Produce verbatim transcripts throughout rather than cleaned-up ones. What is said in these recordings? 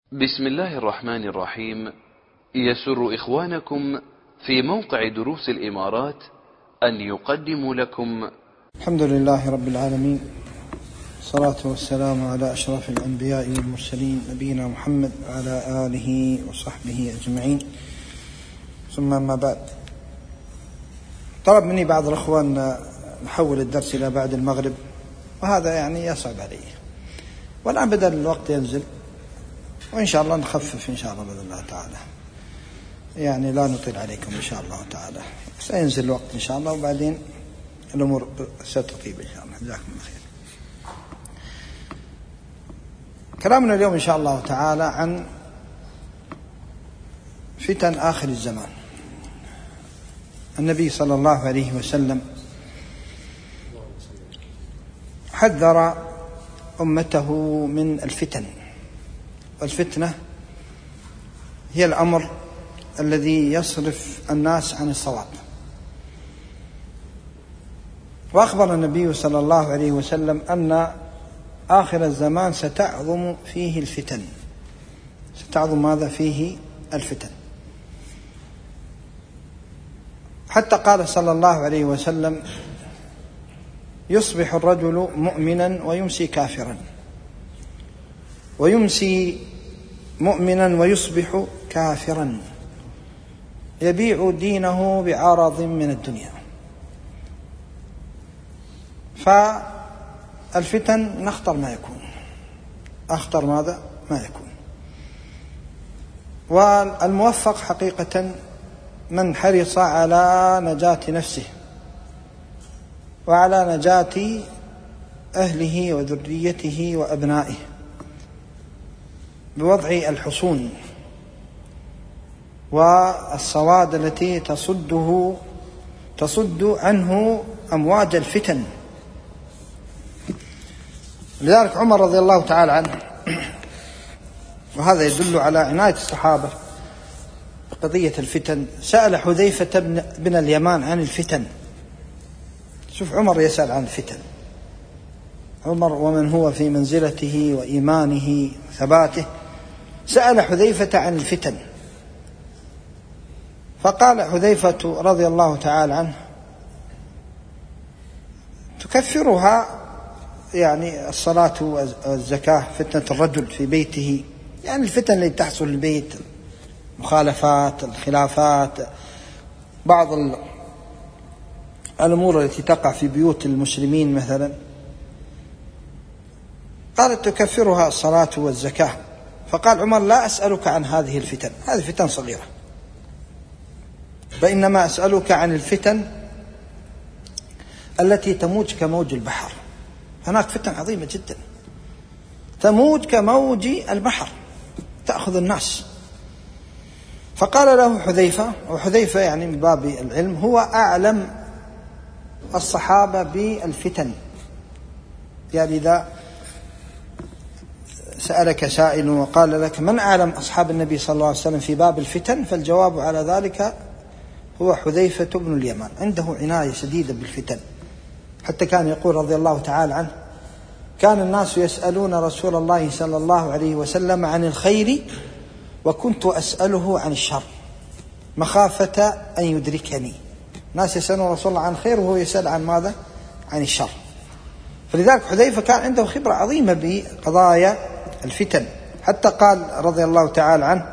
بسم الله الرحمن الرحيم. يسر إخوانكم في موقع دروس الإمارات أن يقدموا لكم الحمد لله رب العالمين، الصلاة والسلام على أشرف الأنبياء والمرسلين نبينا محمد وعلى آله وصحبه أجمعين، ثم ما بعد. طلب مني بعض الأخوان نحول الدرس إلى بعد المغرب، وهذا يعني يصعب علي، والآن بدأ الوقت ينزل، وإن شاء الله نخفف إن شاء الله بإذن الله تعالى، يعني لا نطيل عليكم إن شاء الله تعالى، سينزل الوقت إن شاء الله وبعدين الأمور ستطيب إن شاء الله. جزاكم الله خير. كلامنا اليوم إن شاء الله تعالى عن فتن آخر الزمان. النبي صلى الله عليه وسلم حذر أمته من الفتن، والفتنة هي الأمر الذي يصرف الناس عن الصواب. وأخبر النبي صلى الله عليه وسلم أن آخر الزمان ستعظم فيه الفتن. ستعظم ماذا فيه؟ الفتن. حتى قال صلى الله عليه وسلم: يصبح الرجل مؤمنا ويمسي كافرا، ويمسي مؤمنا ويصبح كافرا، يبيع دينه بعرض من الدنيا. فالفتن نخطر ما يكون، أخطر ماذا ما يكون. والموفق حقيقة من حرص على نجاة نفسه وعلى نجاة أهله وذريته وأبنائه بوضع الحصون والصواد التي تصده تصد عنه أمواج الفتن. لذلك عمر رضي الله تعالى عنه، وهذا يدل على عناية الصحابة بقضية الفتن، سأل حذيفة بن اليمان عن الفتن. شوف عمر يسأل عن الفتن، عمر ومن هو في منزلته وإيمانه وثباته، سأل حذيفة عن الفتن، فقال حذيفة رضي الله تعالى عنه: تكفرها يعني الصلاة والزكاة فتنة الرجل في بيته، يعني الفتن اللي تحصل في البيت، مخالفات، الخلافات، بعض الأمور التي تقع في بيوت المسلمين مثلا. قالت: تكفرها الصلاة والزكاة. فقال عمر: لا أسألك عن هذه الفتن، هذه فتن صغيرة، فإنما أسألك عن الفتن التي تموج كموج البحر. هناك فتن عظيمة جدا تموج كموج البحر، تأخذ الناس. فقال له حذيفة، وحذيفة يعني من باب العلم هو أعلم الصحابة بالفتن، يعني إذا سألك سائل وقال لك: من أعلم أصحاب النبي صلى الله عليه وسلم في باب الفتن؟ فالجواب على ذلك هو حذيفة بن اليمان، عنده عناية شديدة بالفتن. حتى كان يقول رضي الله تعالى عنه: كان الناس يسألون رسول الله صلى الله عليه وسلم عن الخير، وكنت أسأله عن الشر مخافة أن يدركني. الناس يسألون رسول الله عن الخير وهو يسأل عن ماذا؟ عن الشر. فلذلك حذيفة كان عنده خبرة عظيمة بقضايا الفتن. حتى قال رضي الله تعالى عنه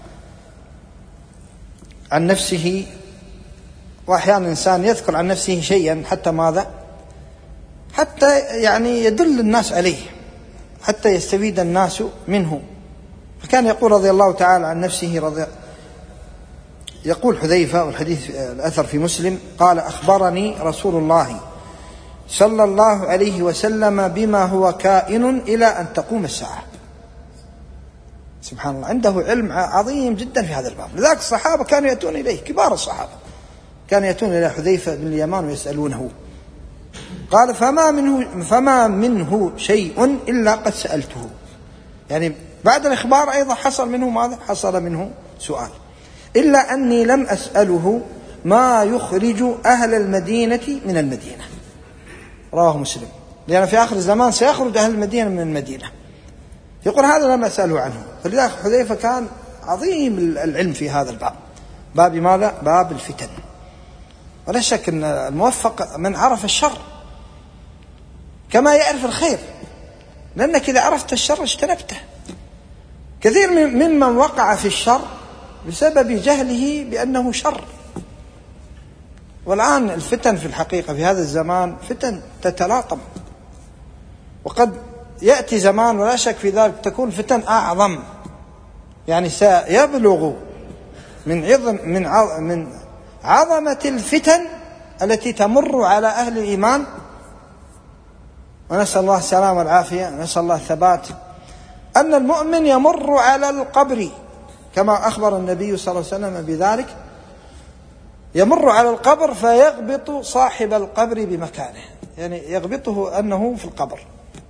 عن نفسه، وأحيانا الإنسان يذكر عن نفسه شيئا حتى ماذا؟ حتى يعني يدل الناس عليه، حتى يستفيد الناس منه. فكان يقول رضي الله تعالى عن نفسه رضي يقول حذيفة، والحديث الأثر في مسلم، قال: أخبرني رسول الله صلى الله عليه وسلم بما هو كائن إلى أن تقوم الساعة. سبحان الله، عنده علم عظيم جدا في هذا الباب. لذلك الصحابة كانوا يأتون إليه، كبار الصحابة كانوا يأتون إلى حذيفة بن اليمان ويسألونه. قال: فما منه, فما منه شيء إلا قد سألته. يعني بعد الإخبار أيضا حصل منه ماذا؟ حصل منه سؤال. إلا أني لم أسأله ما يخرج أهل المدينة من المدينة. رواه مسلم. لأن في آخر الزمان سيخرج أهل المدينة من المدينة، يقول هذا لم أسأله عنه. فلذلك حذيفة كان عظيم العلم في هذا الباب، باب ماذا؟ باب الفتن. ولا شك أن الموفق من عرف الشر كما يعرف الخير، لأنك إذا عرفت الشر اجتنبته. كثير ممن وقع في الشر بسبب جهله بأنه شر. والآن الفتن في الحقيقة في هذا الزمان فتن تتلاطم، وقد يأتي زمان ولا شك في ذلك تكون فتن أعظم، يعني سيبلغ من عظم من من عظمة الفتن التي تمر على أهل الإيمان، ونسأل الله السلامة والعافية، نسأل الله الثبات، أن المؤمن يمر على القبر كما أخبر النبي صلى الله عليه وسلم بذلك، يمر على القبر فيغبط صاحب القبر بمكانه، يعني يغبطه أنه في القبر،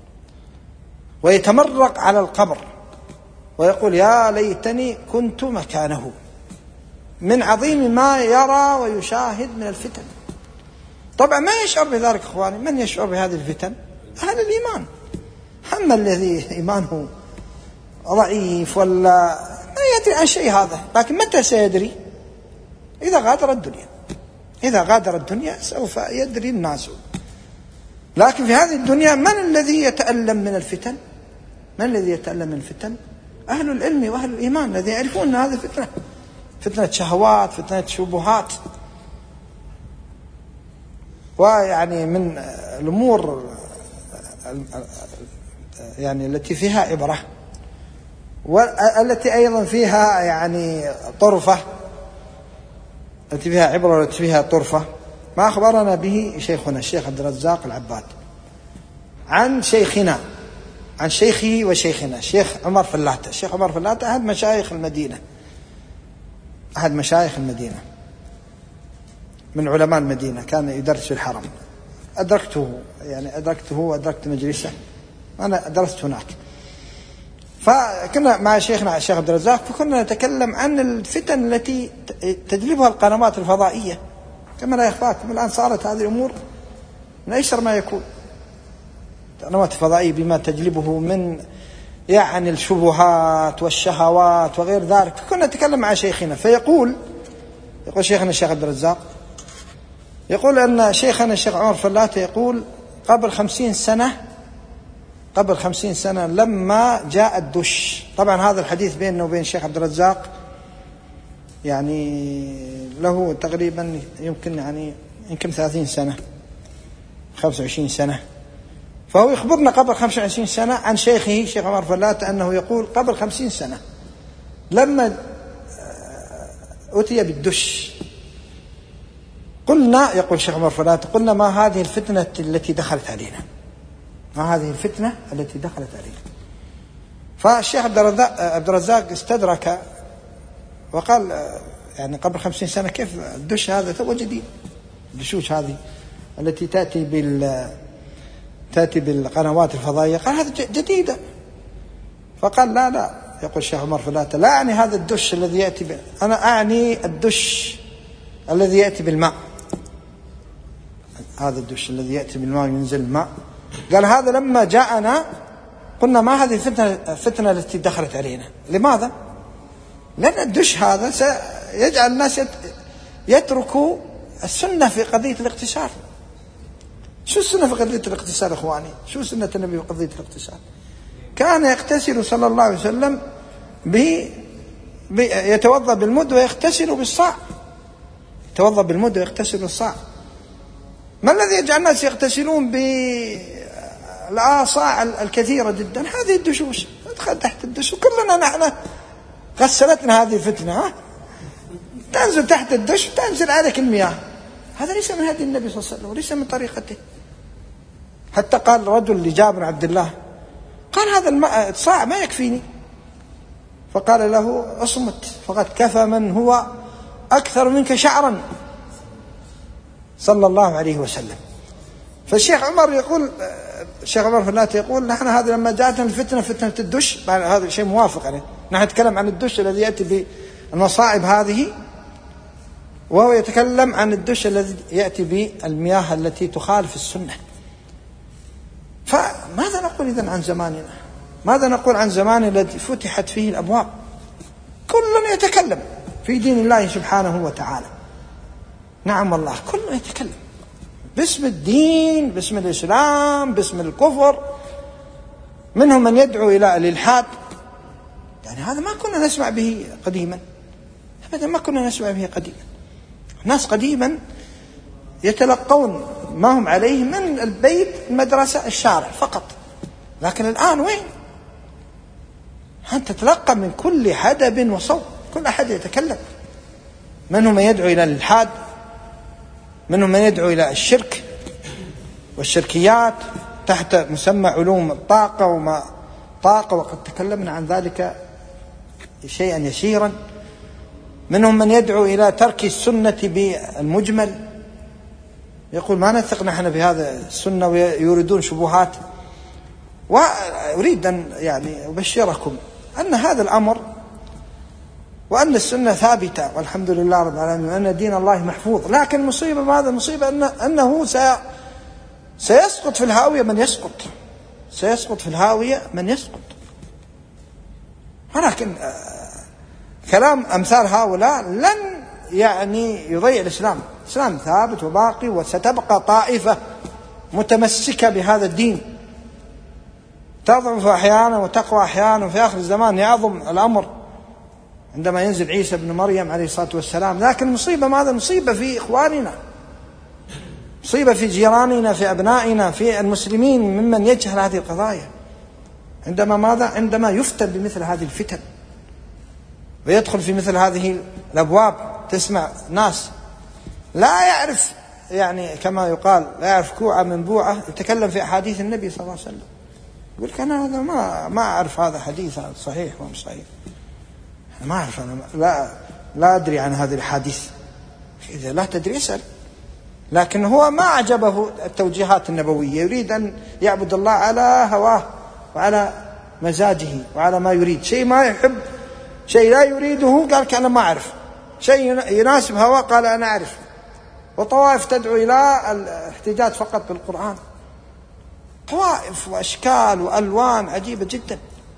ويتمرق على القبر ويقول يا ليتني كنت مكانه، من عظيم ما يرى ويشاهد من الفتن. طبعا ما يشعر بذلك إخواني، من يشعر بهذه الفتن؟ أهل الإيمان. أما الذي إيمانه ضعيف ولا ما يدري عن شيء هذا، لكن متى سيدري؟ إذا غادر الدنيا، إذا غادر الدنيا سوف يدري الناس. لكن في هذه الدنيا من الذي يتألم من الفتن؟ من الذي يتألم من الفتن؟ أهل العلم وأهل الإيمان الذين يعرفون أن هذه فتنة، فتنة شهوات، فتنة شبهات. ويعني من الأمور يعني التي فيها عبرة والتي أيضا فيها يعني طرفة، التي فيها عبرة والتي فيها طرفة، ما أخبرنا به شيخنا الشيخ عبد الرزاق العباد عن شيخنا عن شيخه وشيخنا الشيخ عمر فلاتة. الشيخ عمر فلاتة أحد مشايخ المدينة، أحد مشايخ المدينة من علماء المدينة، كان يدرس في الحرم. أدركته يعني أدركته وأدركت مجلسه، أنا درست هناك. فكنا مع شيخنا الشيخ عبد الرزاق، فكنا نتكلم عن الفتن التي تجلبها القنوات الفضائية. كما لا يخفاكم الآن صارت هذه الأمور من أيسر ما يكون، القنوات الفضائية بما تجلبه من يعني الشبهات والشهوات وغير ذلك. فكنا نتكلم مع شيخنا، فيقول يقول شيخنا الشيخ عبد الرزاق يقول أن شيخنا الشيخ عمر فلاتة يقول قبل خمسين سنة قبل خمسين سنة لما جاء الدش. طبعا هذا الحديث بيننا وبين الشيخ عبد الرزاق يعني له تقريبا يمكن يعني يمكن ثلاثين سنة خمسة وعشرين سنة. فهو يخبرنا قبل خمسة وعشرين سنة عن شيخه الشيخ عمر فلاتة أنه يقول قبل خمسين سنة لما أتي بالدش قلنا، يقول الشيخ عمر فلاتة، قلنا ما هذه الفتنة التي دخلت علينا، ما هذه الفتنة التي دخلت علينا. فالشيخ عبد الرزاق استدرك وقال يعني قبل خمسين سنة كيف الدش هذا تو جديد، الدشوش هذه التي تأتي بال تأتي بالقنوات الفضائية، قال هذا جديدة. فقال لا لا، يقول الشيخ عمر فلاتة لا أعني هذا الدش الذي يأتي ب... أنا أعني الدش الذي يأتي بالماء، هذا الدش الذي يأتي بالماء ينزل الماء. قال هذا لما جاءنا قلنا ما هذه الفتنة الفتنة التي دخلت علينا. لماذا؟ لأن الدش هذا سيجعل الناس يتركوا السنة في قضية الاغتسال. شو السنة في قضية الاغتسال إخواني؟ شو سنة النبي في قضية الاغتسال؟ كان يغتسل صلى الله عليه وسلم به يتوضأ بالمد ويغتسل بالصاع، يتوضأ بالمد ويغتسل بالصاع. ما الذي يجعل الناس يغتسلون بالآصاع الكثيرة جدا؟ هذه الدشوش، ادخل تحت الدش. وكلنا نحن غسلتنا هذه الفتنة، ها؟ تنزل تحت الدش تنزل عليك المياه. هذا ليس من هدي النبي صلى الله عليه وسلم وليس من طريقته. حتى قال رجل لجابر عبد الله، قال هذا الماء صاع ما يكفيني، فقال له اصمت فقد كفى من هو أكثر منك شعرا صلى الله عليه وسلم. فالشيخ عمر يقول الشيخ عمر فلاتة يقول نحن هذا لما جاءتنا الفتنة فتنة الدش، هذا شيء موافق عليه، نحن نتكلم عن الدش الذي يأتي بالمصائب هذه، وهو يتكلم عن الدش الذي يأتي بالمياه التي تخالف السنة. فماذا نقول إذن عن زماننا؟ ماذا نقول عن زمان الذي فتحت فيه الأبواب؟ كل يتكلم في دين الله سبحانه وتعالى. نعم والله، كل يتكلم باسم الدين، باسم الإسلام، باسم الكفر. منهم من يدعو إلى الإلحاد، يعني هذا ما كنا نسمع به قديما أبدا، ما كنا نسمع به قديما. الناس قديما يتلقون ما هم عليه من البيت، المدرسة، الشارع فقط، لكن الآن وين؟ أنت تتلقى من كل حدب وصوب، كل أحد يتكلم. منهم من يدعو إلى الإلحاد، منهم من يدعو إلى الشرك والشركيات تحت مسمى علوم الطاقة وما طاقة، وقد تكلمنا عن ذلك شيئا يسيرا. منهم من يدعو إلى ترك السنة بالمجمل، يقول ما نثق نحن في هذا السنة، ويريدون شبهات. وأريد أن يعني أبشركم أن هذا الأمر، وأن السنة ثابتة والحمد لله رب العالمين، وأن دين الله محفوظ. لكن مصيبة ماذا؟ المصيبة أن أنه سيسقط في الهاوية من يسقط، سيسقط في الهاوية من يسقط. ولكن كلام أمثال هؤلاء لن يعني يضيع الإسلام. الإسلام ثابت وباقي، وستبقى طائفة متمسكة بهذا الدين تضعف أحيانا وتقوى أحيانا، وفي آخر الزمان يعظم الأمر عندما ينزل عيسى بن مريم عليه الصلاة والسلام. لكن مصيبة ماذا؟ مصيبة في إخواننا، مصيبة في جيراننا، في أبنائنا، في المسلمين ممن يجهل هذه القضايا. عندما ماذا؟ عندما يفتن بمثل هذه الفتن ويدخل في مثل هذه الأبواب، تسمع ناس لا يعرف، يعني كما يقال لا يعرف كوعة من بوعة، يتكلم في أحاديث النبي صلى الله عليه وسلم، يقول لك أنا هذا ما ما أعرف هذا حديث صحيح ومش صحيح، أنا ما أعرف، أنا لا لا أدري عن هذه الحديث. إذا لا تدري اسأل. لكن هو ما أعجبه التوجيهات النبوية، يريد أن يعبد الله على هواه وعلى مزاجه وعلى ما يريد. شيء ما يحب، شيء لا يريده، قال أنا ما أعرف. شيء يناسب هواه قال أنا أعرف. وطوائف تدعو إلى الاحتجاج فقط بالقرآن، طوائف وأشكال وألوان عجيبة جدا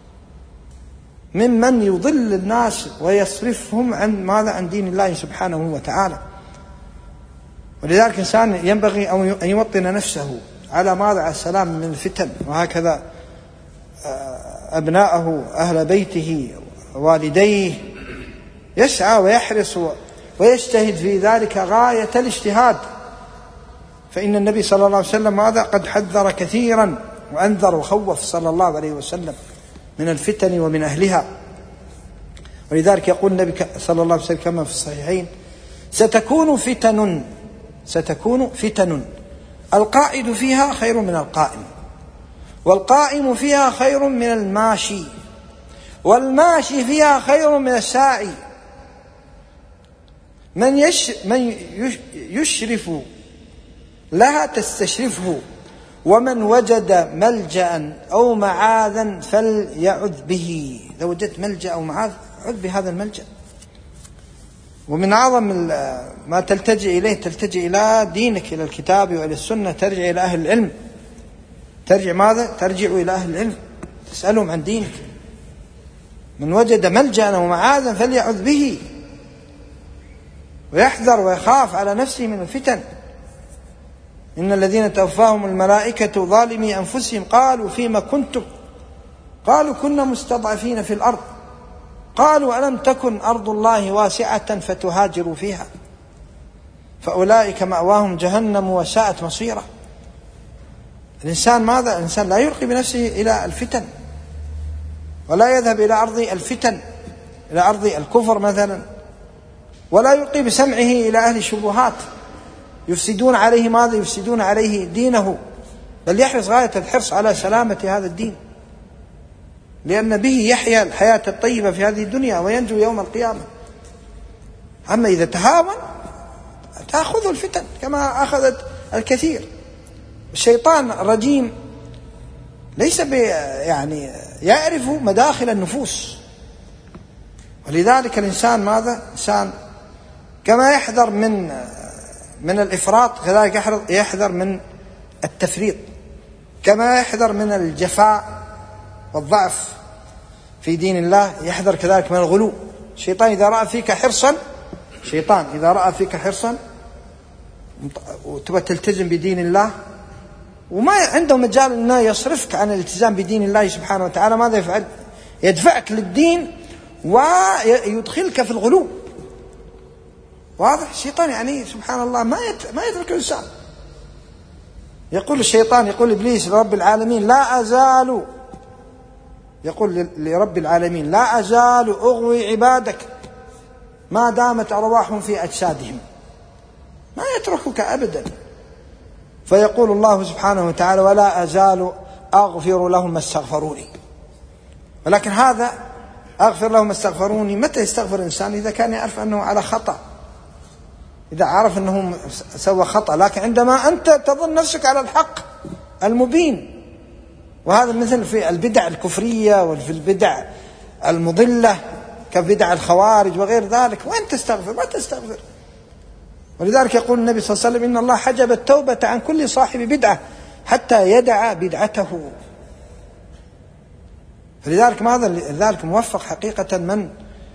ممن يضل الناس ويصرفهم عن ماذا؟ عن دين الله سبحانه وتعالى. ولذلك الإنسان ينبغي أن يوطن نفسه على ماذا؟ على السلام من الفتن. وهكذا أبناءه، أهل بيته، والديه، يسعى ويحرص ويجتهد في ذلك غاية الاجتهاد. فإن النبي صلى الله عليه وسلم ماذا؟ قد حذر كثيرا وأنذر وخوف صلى الله عليه وسلم من الفتن ومن أهلها. ولذلك يقول النبي صلى الله عليه وسلم كما في الصحيحين: ستكون فتن، ستكون فتن القائد فيها خير من القائم، والقائم فيها خير من الماشي، والماشي فيها خير من الساعي. من يش من يشرف لها تستشرفه، ومن وجد ملجأ أو معاذا فليعذ به. لو وجدت ملجأ أو معاذ عذ بهذا الملجأ. ومن أعظم ما تلتجئ إليه تلتجئ إلى دينك، إلى الكتاب وإلى السنة، ترجع إلى أهل العلم. ترجع ماذا؟ ترجع إلى أهل العلم، تسألهم عن دينك. من وجد ملجأ أو معاذا فليعذ به، ويحذر ويخاف على نفسه من الفتن. إن الذين توفاهم الملائكة ظالمي أنفسهم قالوا فيما كنتم؟ قالوا كنا مستضعفين في الأرض. قالوا ألم تكن أرض الله واسعة فتهاجروا فيها، فأولئك مأواهم جهنم وساءت مصيرا. الإنسان ماذا؟ الإنسان لا يلقي بنفسه إلى الفتن، ولا يذهب إلى أرض الفتن، إلى أرض الكفر مثلا، ولا يلقي بسمعه إلى أهل الشبهات يفسدون عليه ماذا؟ يفسدون عليه دينه. بل يحرص غاية الحرص على سلامة هذا الدين، لأن به يحيا الحياة الطيبة في هذه الدنيا وينجو يوم القيامة. أما إذا تهاون تأخذه الفتن كما أخذت الكثير. الشيطان رجيم ليس يعني يعرف مداخل النفوس. ولذلك الإنسان ماذا؟ إنسان كما يحذر من من الإفراط، كذلك يحذر من التفريط. كما يحذر من الجفاء والضعف في دين الله، يحذر كذلك من الغلو. الشيطان إذا رأى فيك حرصا شيطان إذا رأى فيك حرصا وتبى تلتزم بدين الله وما عنده مجال أنه يصرفك عن الالتزام بدين الله سبحانه وتعالى، ماذا يفعل؟ يدفعك للدين ويدخلك في الغلو. واضح؟ الشيطان يعني سبحان الله ما ما يترك الإنسان. يقول الشيطان، يقول إبليس لرب العالمين: لا أزال، يقول لرب العالمين: لا أزال أغوي عبادك ما دامت أرواحهم في أجسادهم، ما يتركك أبدا. فيقول الله سبحانه وتعالى: ولا أزال أغفر لهم ما استغفروني. ولكن هذا أغفر لهم ما استغفروني، متى يستغفر الإنسان؟ إذا كان يعرف أنه على خطأ، إذا عرف أنه سوى خطأ. لكن عندما أنت تظن نفسك على الحق المبين، وهذا مثل في البدع الكفرية وفي البدع المضلة كبدع الخوارج وغير ذلك، وين تستغفر؟ ما تستغفر. ولذلك يقول النبي صلى الله عليه وسلم: إن الله حجب التوبة عن كل صاحب بدعة حتى يدع بدعته. فلذلك ماذا؟ لذلك موفق حقيقة من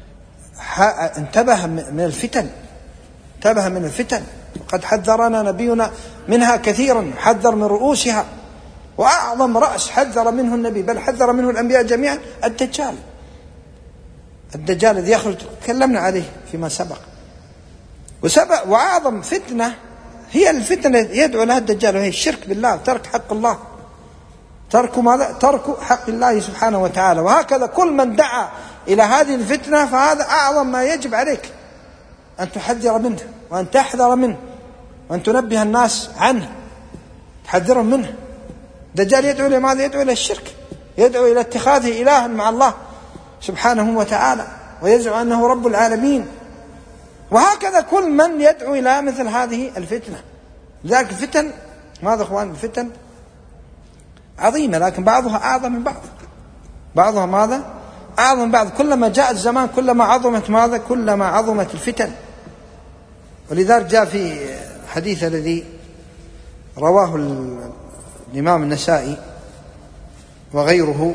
انتبه من الفتن، انتبه من الفتن. وقد حذرنا نبينا منها كثيرا، حذر من رؤوسها، وأعظم رأس حذر منه النبي بل حذر منه الأنبياء جميعا: الدجال. الدجال الذي يخرج، تكلمنا عليه فيما سبق. وسبق وأعظم فتنة هي الفتنة يدعو لها الدجال، وهي الشرك بالله، ترك حق الله، ترك ماذا؟ ترك حق الله سبحانه وتعالى. وهكذا كل من دعا إلى هذه الفتنة فهذا أعظم ما يجب عليك أن تحذر منه، وأن تحذر منه، وأن تنبه الناس عنه، تحذرهم منه. الدجال يدعو إلى ماذا؟ يدعو إلى الشرك، يدعو إلى اتخاذه إلها مع الله سبحانه وتعالى، ويزعم أنه رب العالمين. وهكذا كل من يدعو إلى مثل هذه الفتنة. لذلك الفتن ماذا أخوان؟ الفتن عظيمة، لكن بعضها أعظم من بعض، بعضها ماذا؟ أعظم من بعض. كلما جاء الزمان كلما عظمت ماذا؟ كلما عظمت الفتن. ولذلك جاء في حديث الذي رواه الإمام النسائي وغيره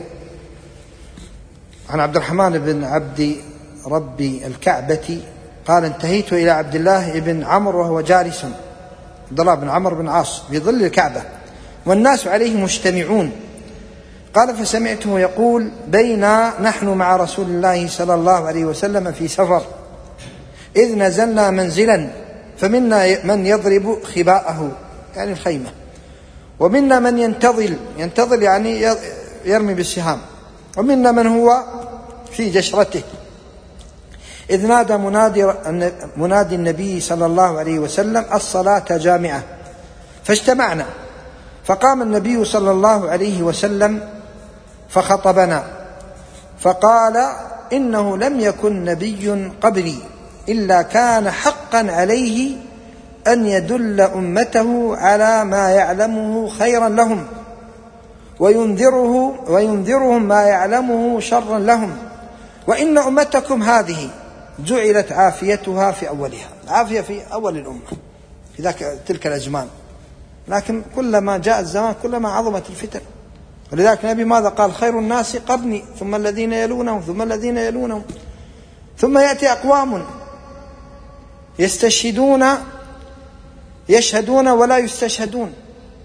عن عبد الرحمن بن عبد رب الكعبة قال: انتهيت إلى عبد الله بن عمرو وهو جالس، عبد الله بن عمرو بن عاص، في ظل الكعبة والناس عليه مجتمعون. قال: فسمعته يقول: بينا نحن مع رسول الله صلى الله عليه وسلم في سفر، إذ نزلنا منزلا، فمنا من يضرب خباءه يعني الخيمة، ومنا من ينتظل، ينتظل يعني يرمي بالسهام، ومنا من هو في جشرته، إذ نادى منادي, منادي النبي صلى الله عليه وسلم: الصلاة جامعة. فاجتمعنا، فقام النبي صلى الله عليه وسلم فخطبنا فقال: إنه لم يكن نبي قبلي إلا كان حقا عليه أن يدل أمته على ما يعلمه خيرا لهم، وينذره وينذرهم ما يعلمه شرا لهم، وإن أمتكم هذه جعلت عافيتها في أولها، العافية في أول الأمة في ذاك تلك الأزمان، لكن كلما جاء الزمان كلما عظمت الفتن. ولذلك النبي ماذا قال؟ خير الناس قرني ثم الذين يلونهم ثم الذين يلونهم ثم يأتي أقوام يستشهدون يشهدون ولا يستشهدون،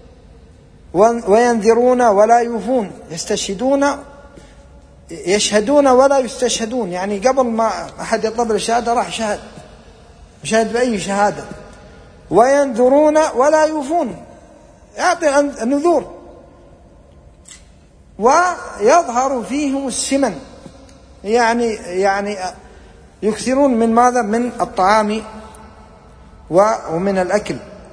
وينذرون ولا يوفون، يستشهدون يشهدون ولا يستشهدون، يعني قبل ما أحد يطلب الشهادة راح شهد شهد بأي شهادة، وينذرون ولا يوفون، يعطي النذور، ويظهر فيهم السمن، يعني يعني يكثرون من ماذا؟ من الطعام ومن الأكل.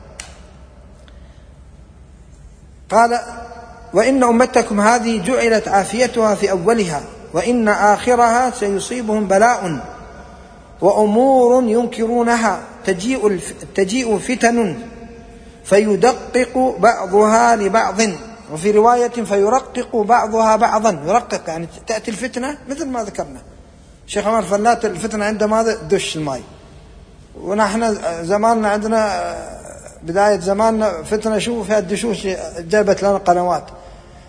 قال: وإن أمتكم هذه جعلت عافيتها في أولها، وإن آخرها سيصيبهم بلاء وأمور ينكرونها، تجيء تجيء فتن فيدقق بعضها لبعض، وفي رواية فيرقق بعضها بعضا. يرقق يعني تأتي الفتنة مثل ما ذكرنا شيخ عمر فلات، الفتنة عند ماذا؟ دش الماء. ونحن زماننا عندنا بداية زماننا فتنة شو فيها الدشوش، جابت لنا قنوات،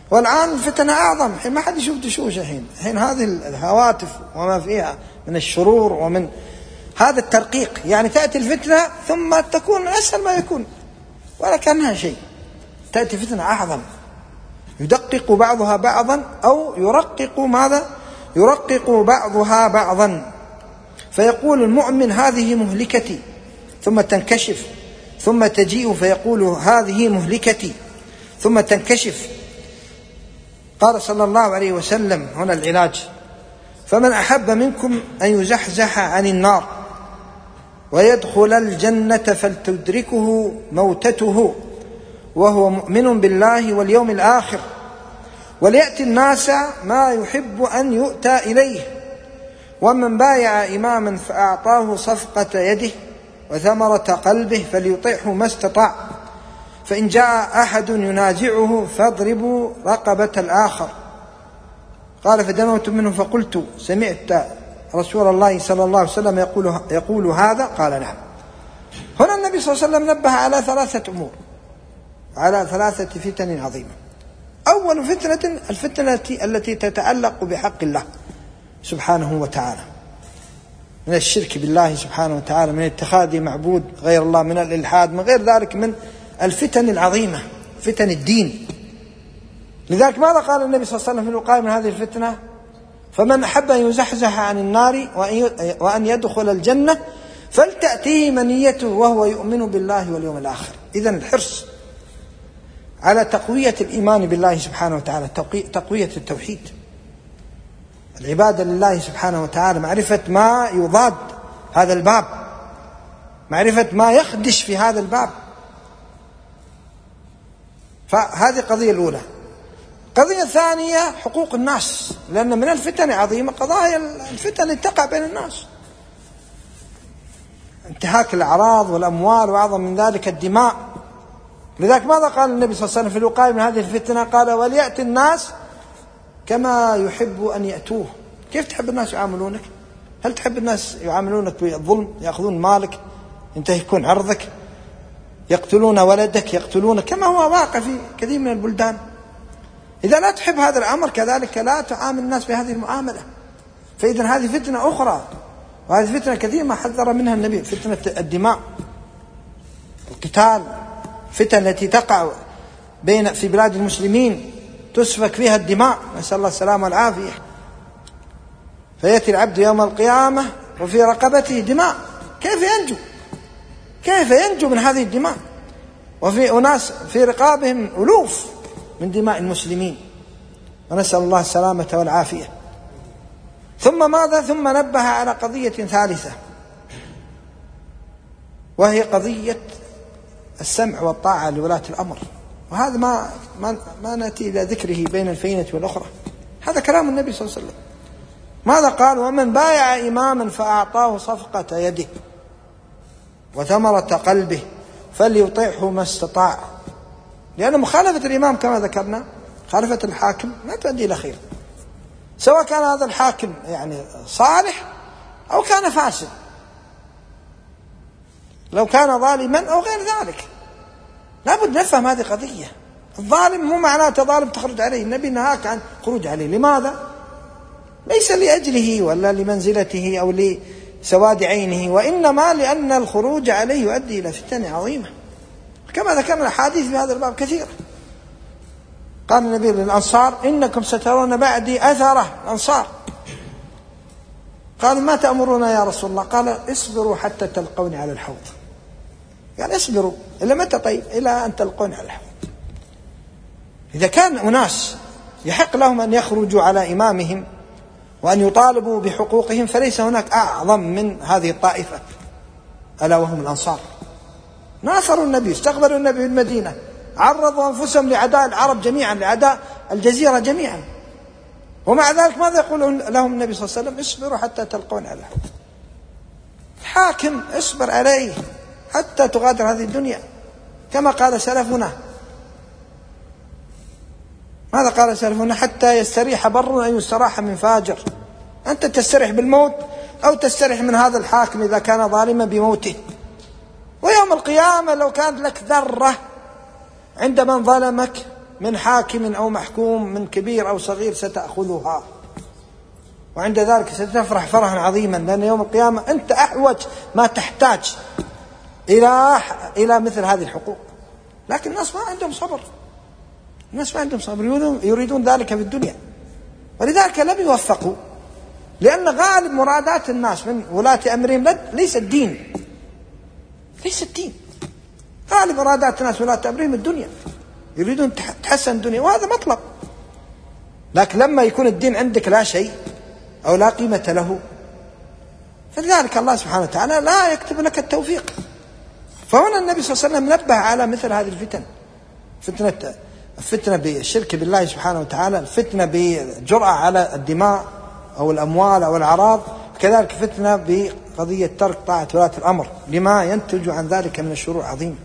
والآن الفتنة أعظم، الحين ما حد يشوف دشوش، الحين الحين هذه الهواتف وما فيها من الشرور ومن هذا الترقيق، يعني تأتي الفتنة ثم تكون أسهل ما يكون ولا كانها شيء. تأتي فتنة أعظم يدقق بعضها بعضا أو يرقق ماذا؟ يرقق بعضها بعضا، فيقول المؤمن هذه مهلكتي، ثم تنكشف، ثم تجيء فيقول هذه مهلكتي، ثم تنكشف. قال صلى الله عليه وسلم هنا العلاج: فمن أحب منكم أن يزحزح عن النار ويدخل الجنة فلتدركه موتته وهو مؤمن بالله واليوم الآخر، وليأتي الناس ما يحب أن يؤتى إليه، ومن بايع إماما فأعطاه صفقة يده وثمرة قلبه فليطيعه ما استطاع، فإن جاء أحد ينازعه فاضربوا رقبة الآخر. قال فدنوت منه فقلت: سمعت رسول الله صلى الله عليه وسلم يقول, يقول هذا؟ قال: نعم. هنا النبي صلى الله عليه وسلم نبه على ثلاثة أمور، على ثلاثة فتن عظيمة. أول فتنة الفتنة التي تتعلق بحق الله سبحانه وتعالى، من الشرك بالله سبحانه وتعالى، من اتخاذ معبود غير الله، من الإلحاد، من غير ذلك من الفتن العظيمة، فتن الدين. لذلك ماذا قال النبي صلى الله عليه وسلم في الوقاية من هذه الفتنة؟ فمن أحب أن يزحزح عن النار وأن يدخل الجنة فلتأتيه منيته وهو يؤمن بالله واليوم الآخر. إذن الحرص على تقوية الإيمان بالله سبحانه وتعالى، تقوية التوحيد، العبادة لله سبحانه وتعالى، معرفة ما يضاد هذا الباب، معرفة ما يخدش في هذا الباب. فهذه قضية الأولى. قضية ثانية حقوق الناس، لأن من الفتن عظيمة قضايا الفتن اللي تقع بين الناس، انتهاك الأعراض والأموال، وأعظم من ذلك الدماء. لذلك ماذا قال النبي صلى الله عليه وسلم في الوقاية من هذه الفتنة؟ قال: وليأتي الناس كما يحب أن يأتوه. كيف تحب الناس يعاملونك؟ هل تحب الناس يعاملونك بالظلم، يأخذون مالك، ينتهكون عرضك، يقتلون ولدك، يقتلونك، كما هو واقع في كثير من البلدان؟ إذا لا تحب هذا الأمر كذلك لا تعامل الناس بهذه المعاملة. فإذا هذه فتنة أخرى، وهذه فتنة كثير ما حذر منها النبي، فتنة الدماء، القتال، فتن التي تقع بين في بلاد المسلمين تسفك فيها الدماء، نسأل الله السلامة والعافية. فيأتي العبد يوم القيامة وفي رقبته دماء، كيف ينجو؟ كيف ينجو من هذه الدماء؟ وفي أناس في رقابهم ألوف من دماء المسلمين، ونسأل الله السلامة والعافية. ثم ماذا؟ ثم نبه على قضية ثالثة، وهي قضية السمع والطاعة لولاة الأمر. وهذا ما ما, ما نأتي إلى ذكره بين الفينة والأخرى، هذا كلام النبي صلى الله عليه وسلم. ماذا قال؟ ومن بايع إماما فأعطاه صفقة يده وثمرة قلبه فليطيعه ما استطاع. لأن مخالفة الإمام كما ذكرنا، مخالفة الحاكم لا تؤدي إلى خير، سواء كان هذا الحاكم يعني صالح أو كان فاسد، لو كان ظالما أو غير ذلك. لابد نفهم هذه قضية. الظالم مو معناته ظالم تخرج عليه، النبي نهاك عن خروج عليه. لماذا؟ ليس لأجله ولا لمنزلته أو لسواد عينه، وإنما لأن الخروج عليه يؤدي إلى فتن عظيمة، كما ذكرنا الحديث في هذا الباب كثيرا. قال النبي للأنصار: إنكم سترون بعدي أثرة. الأنصار قالوا: ما تأمرنا يا رسول الله؟ قال: اصبروا حتى تلقوني على الحوض. يعني اصبروا إلى متى؟ طيب إلى أن تلقوني على الحوض. إذا كان أناس يحق لهم أن يخرجوا على إمامهم وأن يطالبوا بحقوقهم، فليس هناك أعظم من هذه الطائفة، ألا وهم الأنصار. ناصروا النبي، استقبلوا النبي في المدينة، عرضوا أنفسهم لعداء العرب جميعا، لعداء الجزيرة جميعا، ومع ذلك ماذا يقول لهم النبي صلى الله عليه وسلم؟ اصبروا حتى تلقون على الحوض. الحاكم اصبر عليه حتى تغادر هذه الدنيا، كما قال سلفنا. ماذا قال سلفنا؟ حتى يستريح بر أن يستراح من فاجر. أنت تستريح بالموت أو تستريح من هذا الحاكم إذا كان ظالما بموته. ويوم القيامة لو كانت لك ذرة عند من ظلمك من حاكم أو محكوم من كبير أو صغير ستأخذها، وعند ذلك ستفرح فرحا عظيما، لأن يوم القيامة أنت أحوج ما تحتاج إلى إلى مثل هذه الحقوق. لكن الناس ما عندهم صبر، الناس ما عندهم صبر، يريدون, يريدون ذلك في الدنيا، ولذلك لم يوفقوا، لأن غالب مرادات الناس من ولاة أمرهم ليس الدين، ليس الدين. غالب مرادات الناس ولاة أمرهم الدنيا، يريدون تحسن الدنيا، وهذا مطلب. لكن لما يكون الدين عندك لا شيء أو لا قيمة له، فلذلك الله سبحانه وتعالى لا يكتب لك التوفيق. فهنا النبي صلى الله عليه وسلم نبه على مثل هذه الفتن، فتنة الفتنة بالشرك بالله سبحانه وتعالى، الفتنة بجرأة على الدماء أو الأموال أو الأعراض، كذلك فتنة بقضية ترك طاعة ولاة الأمر لما ينتج عن ذلك من الشرور عظيم.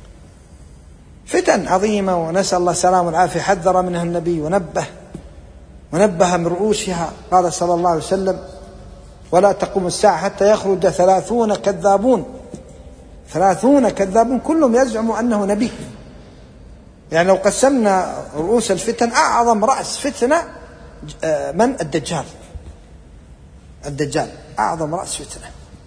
فتن عظيمة، ونسأل الله السلامة والعافية، حذر منها النبي ونبه ونبه من رؤوسها. قال صلى الله عليه وسلم: ولا تقوم الساعة حتى يخرج ثلاثون كذابون، ثلاثون كذابون كلهم يزعم أنه نبي. يعني لو قسمنا رؤوس الفتن، أعظم رأس فتنة من؟ الدجال. الدجال أعظم رأس فتنة،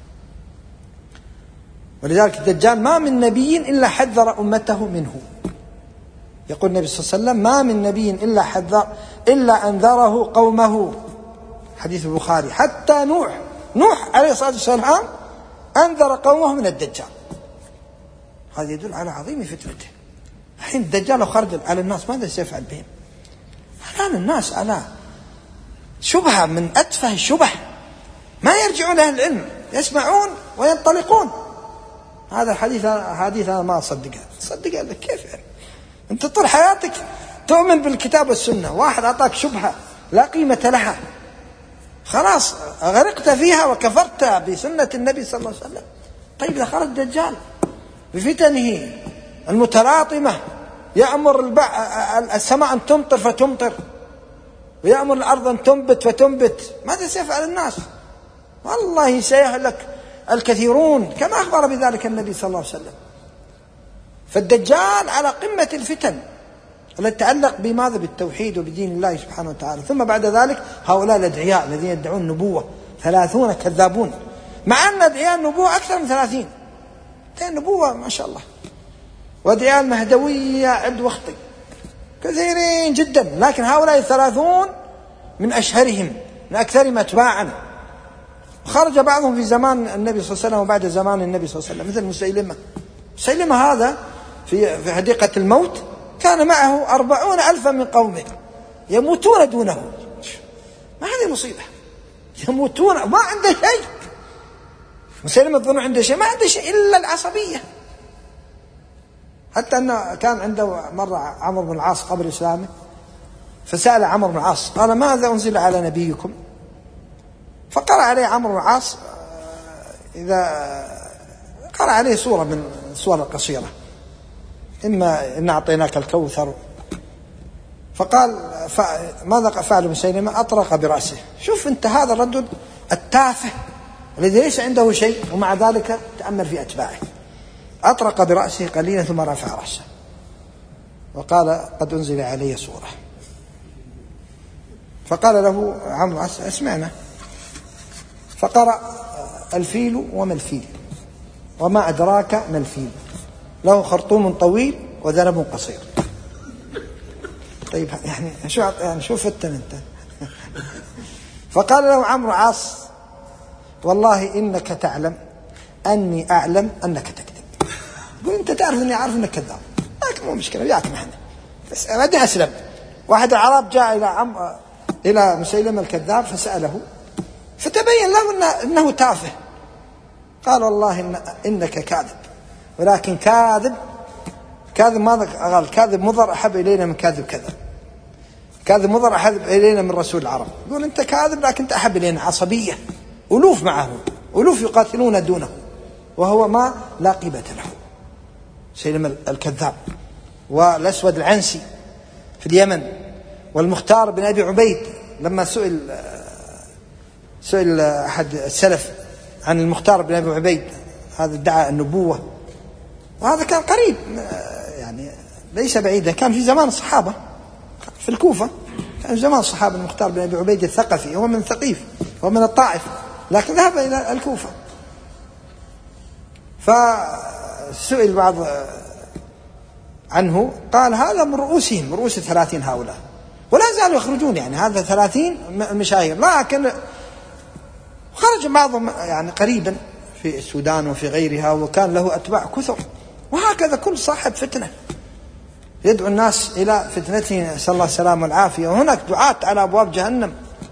ولذلك الدجال ما من نبي إلا حذر أمته منه. يقول النبي صلى الله عليه وسلم: ما من نبي إلا حذر إلا أنذره قومه، حديث البخاري. حتى نوح نوح عليه الصلاة والسلام أنذر قومه من الدجال. هذا يدل على عظيم فتنته. الحين الدجال لو خرج على الناس ماذا سيفعل بهم؟ الآن الناس على شبهة من أتفه الشبه، ما يرجعون أهل العلم، يسمعون وينطلقون. هذا الحديث حديث أنا ما أصدقه صدقه لك كيف يعني؟ أنت طول حياتك تؤمن بالكتاب والسنة، واحد أعطاك شبهة لا قيمة لها، خلاص غرقت فيها وكفرت بسنة النبي صلى الله عليه وسلم. طيب إذا خرج الدجال بفتنه المتلاطمة يأمر السماء أن تمطر فتمطر، ويأمر الأرض أن تنبت فتنبت، ماذا سيفعل الناس؟ والله سيهلك الكثيرون، كما أخبر بذلك النبي صلى الله عليه وسلم. فالدجال على قمة الفتن التي تتعلق بماذا؟ بالتوحيد وبدين الله سبحانه وتعالى. ثم بعد ذلك هؤلاء الأدعياء الذين يدعون النبوة، ثلاثون كذابون، مع أن أدعياء النبوة أكثر من ثلاثين. النبوة ما شاء الله، وأدعياء المهدوية عد وخطي كثيرين جدا، لكن هؤلاء الثلاثون من أشهرهم من أكثرهم أتباعا. خرج بعضهم في زمان النبي صلى الله عليه وسلم وبعد زمان النبي صلى الله عليه وسلم، مثل مسيلمة. مسيلمة هذا في في حديقة الموت كان معه أربعون ألفا من قومه يموتون دونه. ما هذه مصيبة، يموتون ما عنده شيء. مسيلمة يظن عنده شيء، ما عنده شيء إلا العصبية. حتى أنه كان عنده مرة عمرو بن العاص قبل إسلامه، فسأل عمرو بن العاص قال: ماذا أنزل على نبيكم؟ فقرأ عليه عمرو بن العاص إذا قرأ عليه سورة من السور القصيرة، إما إن أعطيناك الكوثر. فقال: ماذا فعل مسيلمة؟ أطرق برأسه. شوف أنت هذا الرجل التافه الذي ليس عنده شيء، ومع ذلك تأمل في أتباعه. أطرق برأسه قليلا ثم رفع رأسه وقال: قد أنزل علي سورة. فقال له عمرو: اسمعنا. فقرأ: الفيل وما الفيل وما أدراك ما الفيل، له خرطوم طويل وذنب قصير. طيب يعني شو يعني شو فتن أنت؟ فقال له عمرو عاص: والله إنك تعلم أني أعلم أنك تكذب. يقول: أنت تعرف أني أعرف أنك كذاب، لكن مو مشكلة، وياك معنا. بس بعدين أسلم. واحد العرب جاء إلى عم إلى مسيلمة الكذاب فسأله، فتبين له إنه, إنه تافه. قال: والله إن إنك كاذب، ولكن كاذب كاذب ماذا قال؟ كاذب مضر أحب إلينا من كاذب كذا. كاذب مضر أحب إلينا من رسول العرب. يقول: أنت كاذب لكن أنت أحب إلينا. عصبية، ألوف معه، ألوف يقاتلون دونه، وهو ما لا قيمة له. مسيلمة الكذاب، والأسود العنسي في اليمن، والمختار بن أبي عبيد لما سئل سئل أحد السلف عن المختار بن أبي عبيد، هذا ادعى النبوة، وهذا كان قريب يعني ليس بعيدا، كان في زمان الصحابة في الكوفة، كان في زمان الصحابة المختار بن أبي عبيد الثقفي، هو من ثقيف، هو من الطائف، لكن ذهب إلى الكوفة. فسئل بعض عنه قال هذا من رؤوسهم، رؤوس الثلاثين هؤلاء، ولا زالوا يخرجون، يعني هذا ثلاثين مشاهير، لكن خرج بعضهم يعني قريبا في السودان وفي غيرها، وكان له أتباع كثر. وهكذا كل صاحب فتنة يدعو الناس إلى فتنته، نسأل الله السلامة والعافية. وهناك دعاة على أبواب جهنم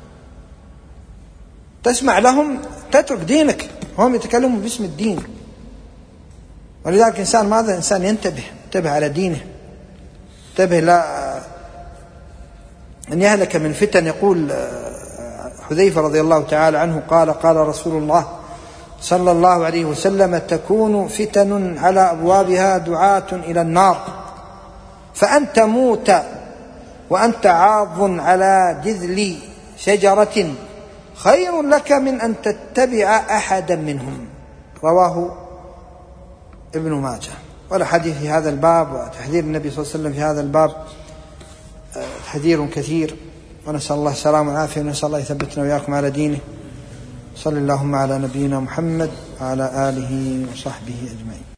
تسمع لهم تترك دينك، هم يتكلمون باسم الدين. ولذلك إنسان ماذا؟ إنسان ينتبه، ينتبه على دينه، ينتبه لا أن يهلك من فتن. يقول حذيفة رضي الله تعالى عنه قال قال رسول الله صلى الله عليه وسلم: تكون فتن على أبوابها دعاة إلى النار، فأن تموت وأنت عاض على جذل شجرة خير لك من أن تتبع أحدا منهم. رواه ابن ماجه. والحديث في هذا الباب وتحذير النبي صلى الله عليه وسلم في هذا الباب تحذير كثير، ونسأل الله السلامة والعافية، ونسأل الله يثبتنا وإياكم على دينه. صلى اللهم على نبينا محمد وعلى آله وصحبه أجمعين.